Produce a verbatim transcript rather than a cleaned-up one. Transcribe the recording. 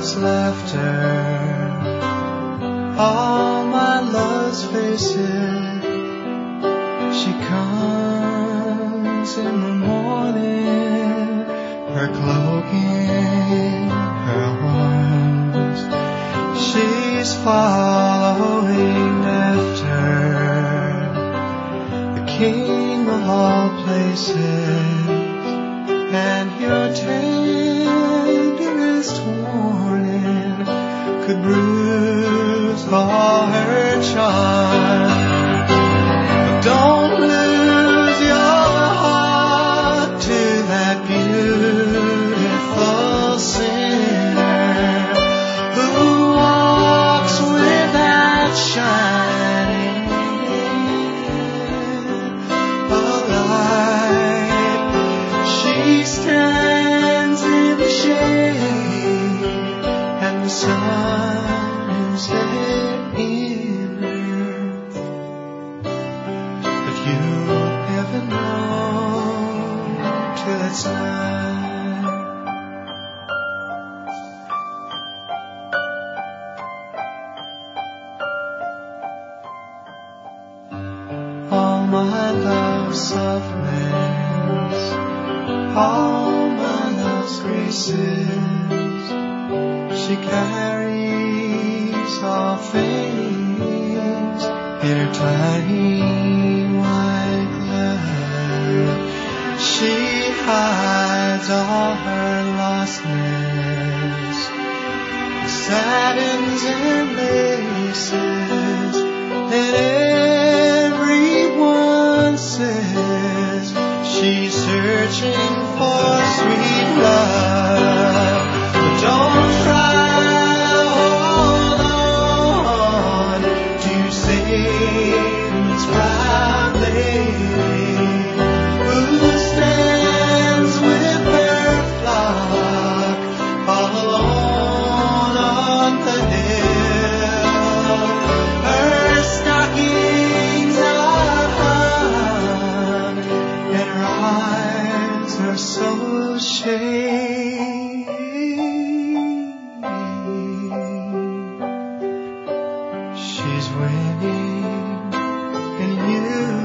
love's laughter, all my love's faces. She comes in the morning, her cloak in her arms. She's following after the King of all places, and your tenderest warning could bruise all her charm. But don't lose your heart to that beautiful sinner who walks with that shining of light. She stands in the shade, and the sun is set in her. But you'll never know till it's night. All my love's softness, all my love's graces, she carries all things in her tiny white glove. She hides all her lostness, satins and laces, and everyone says she's searching for sweet love. But don't try, hold on to Satan's proud lady, who stands with her flock all alone on the hill. Her stockings are hung, and her eyes are so shady. She's winning, and you